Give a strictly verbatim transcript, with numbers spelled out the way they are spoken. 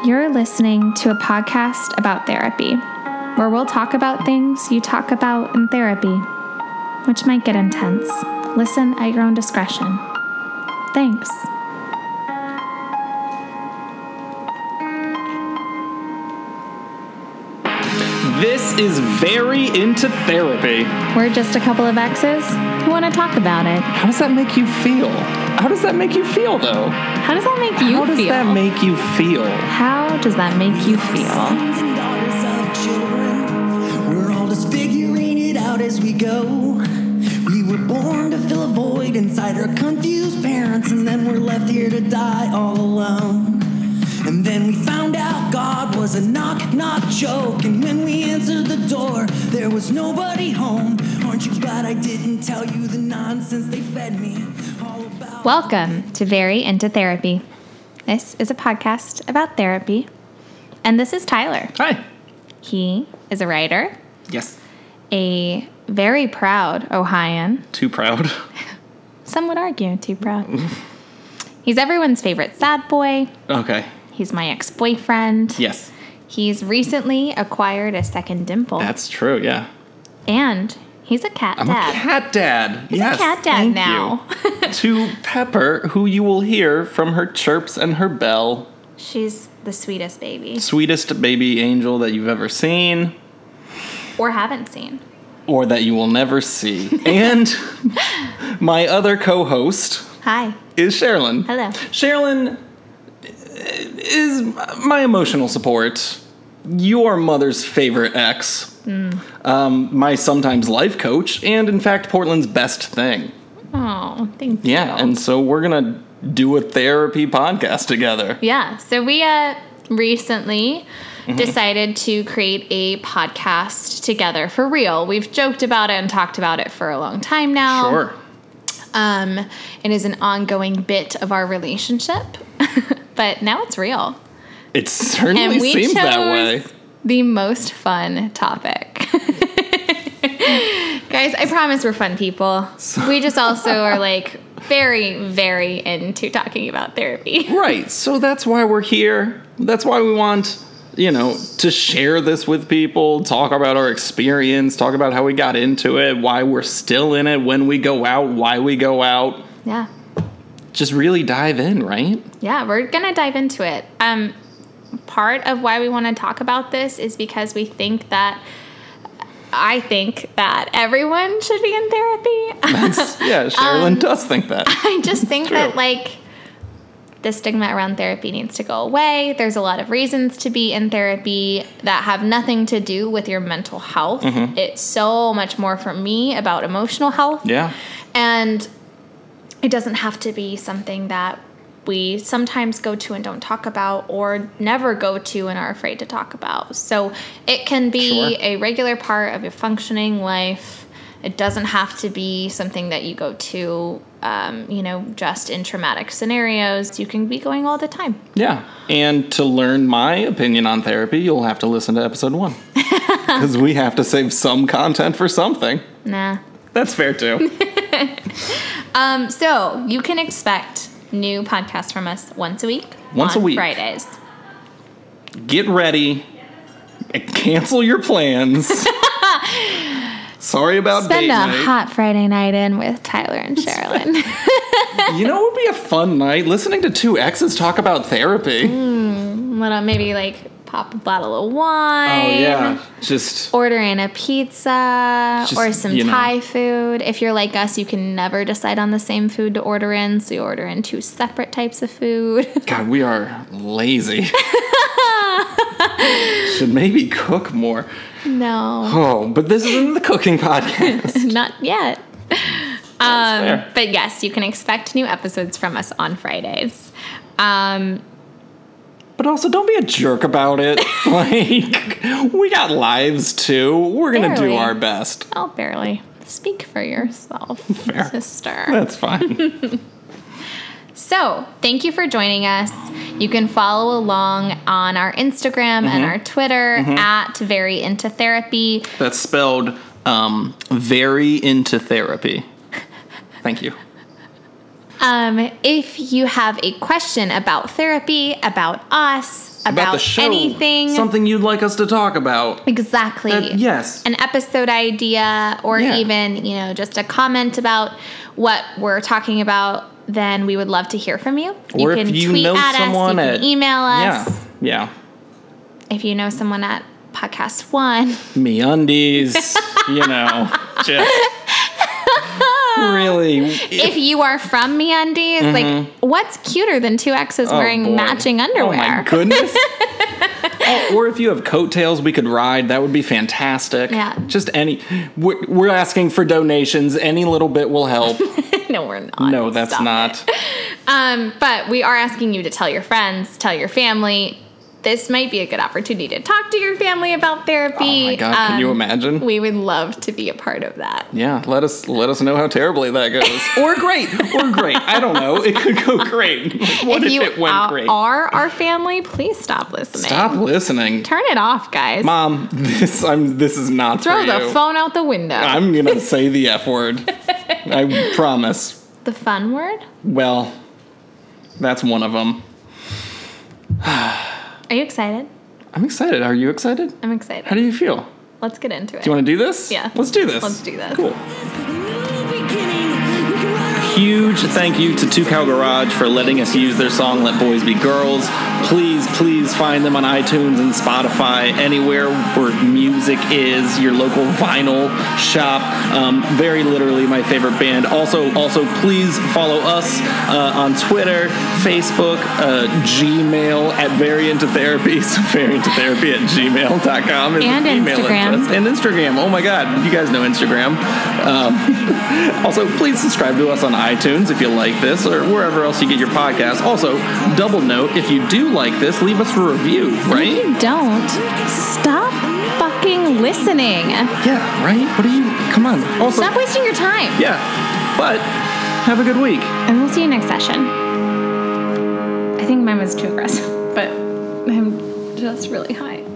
You're listening to a podcast about therapy, where we'll talk about things you talk about in therapy, which might get intense. Listen at your own discretion. Thanks. This is Very Into Therapy. We're just a couple of exes who want to talk about it. How does that make you feel? How does that make you feel, though? How does that make you How does feel? that make you feel? How does that make you feel? Sons and daughters of children, we're all just figuring it out as we go. We were born to fill a void inside our confused parents, and then we're left here to die all alone. And then we found out God was a knock-knock joke, and when we answered the door, there was nobody home. Aren't you glad I didn't tell you the nonsense they fed me all about? Welcome to Very Into Therapy. This is a podcast about therapy, and this is Tyler. Hi. He is a writer, Yes. a very proud Ohioan. Too proud. Some would argue too proud. He's everyone's favorite sad boy. Okay. He's my ex-boyfriend. Yes. He's recently acquired a second dimple. That's true, yeah. And he's a cat I'm dad. a cat dad. He's yes, a cat dad thank now. you. To Pepper, who you will hear from her chirps and her bell. She's the sweetest baby. Sweetest baby angel that you've ever seen. Or haven't seen. Or that you will never see. And my other co-host Hi. is Sherilyn. Hello. Sherilyn is my emotional support. Your mother's favorite ex. Mm. Um, my sometimes life coach. And, in fact, Portland's best thing. Oh, thank you. Yeah, and so we're going to do a therapy podcast together. Yeah, so we uh, recently Mm-hmm. decided to create a podcast together for real. We've joked about it and talked about it for a long time now. Sure. Um, it is an ongoing bit of our relationship, but now it's real. It certainly And we seems chose that way. the most fun topic. Guys, I promise we're fun people. We just also are like very, very into talking about therapy. Right, so that's why we're here. That's why we want, you know, to share this with people, talk about our experience, talk about how we got into it, why we're still in it, when we go out, why we go out. Yeah. Just really dive in, right? Yeah, we're going to dive into it. Um, part of why we want to talk about this is because we think that, I think that everyone should be in therapy. That's, yeah, Sherilyn Um, does think that. I just think True. that, like, the stigma around therapy needs to go away. There's a lot of reasons to be in therapy that have nothing to do with your mental health. Mm-hmm. It's so much more for me about emotional health. Yeah. And it doesn't have to be something that we sometimes go to and don't talk about or never go to and are afraid to talk about. So it can be Sure. a regular part of your functioning life. It doesn't have to be something that you go to, um, you know, just in traumatic scenarios. You can be going all the time. Yeah. And to learn my opinion on therapy, you'll have to listen to episode one. Because we have to save some content for something. Nah. That's fair, too. Um, so you can expect new podcasts from us once a week. Once on a week. Fridays. Get ready. And cancel your plans. Sorry about Spend date a night. hot Friday night in with Tyler and Sherilyn. You know what would be a fun night? Listening to two exes talk about therapy. Little, maybe like pop a bottle of wine. Oh, yeah. Just, Order in a pizza Just, or some you know. Thai food. If you're like us, you can never decide on the same food to order in, so you order in two separate types of food. God, we are lazy. Should maybe cook more. No, Oh, but this isn't the cooking podcast. not yet. That's Um, fair. but yes, you can expect new episodes from us on Fridays. Um, But also, don't be a jerk about it. Like, we got lives, too. We're going to do Barely. our best. oh, barely. Speak for yourself, Fair. sister. That's fine. So, thank you for joining us. You can follow along on our Instagram and our Twitter at Very Into Therapy. That's spelled um, very into therapy. Thank you. Um, if you have a question about therapy, about us, about, About the show. anything, Something you'd like us to talk about. exactly. Uh, yes. An episode idea, or Yeah. even, you know, just a comment about what we're talking about, then we would love to hear from you. Or you if can you tweet know at someone us, you at- can email us. Yeah. Yeah. If you know someone at Podcast One. Me undies. You know. Just. Really. If you are from MeUndies, Mm-hmm. like, what's cuter than two exes Oh, wearing boy. matching underwear? Oh my goodness. Oh, or if you have coattails we could ride, that would be fantastic. Yeah. Just any. We're, we're asking for donations. Any little bit will help. No, we're not. No, that's Stop not. it. Um, but we are asking you to tell your friends, tell your family. This might be a good opportunity to talk to your family about therapy. Oh my God, can you imagine? We would love to be a part of that. Yeah, let us let us know how terribly that goes. Or great. Or great. I don't know. It could go great. Like, what if if, you it went are, great? are our family, please stop listening. Stop listening. Turn it off, guys. Mom, this I'm this is not Throw for the you. phone out the window. I'm going to say the F word. I promise. the fun word? Well, that's one of them. Are you excited? I'm excited. Are you excited? I'm excited. How do you feel? Let's get into it. Do you want to do this? Yeah. Let's do this. Let's do this. Cool. Huge thank you to Two Cow Garage for letting us use their song Let Boys Be Girls. Please, please find them on iTunes and Spotify, anywhere where music is, your local vinyl shop. Um, very literally my favorite band. Also, also please follow us uh, on Twitter, Facebook, uh, Gmail at Variantotherapy. So variantotherapy at gmail dot com is And the email Instagram. address. And Instagram. Oh my God, you guys know Instagram. Um, also, please subscribe to us on iTunes if you like this, or wherever else you get your podcast. Also, double note, if you do like this, leave us a review, If right? you don't, stop fucking listening. Yeah, right? What are you... Come on. Also, Stop wasting your time. yeah, but have a good week. And we'll see you next session. I think mine was too aggressive, but I'm just really high.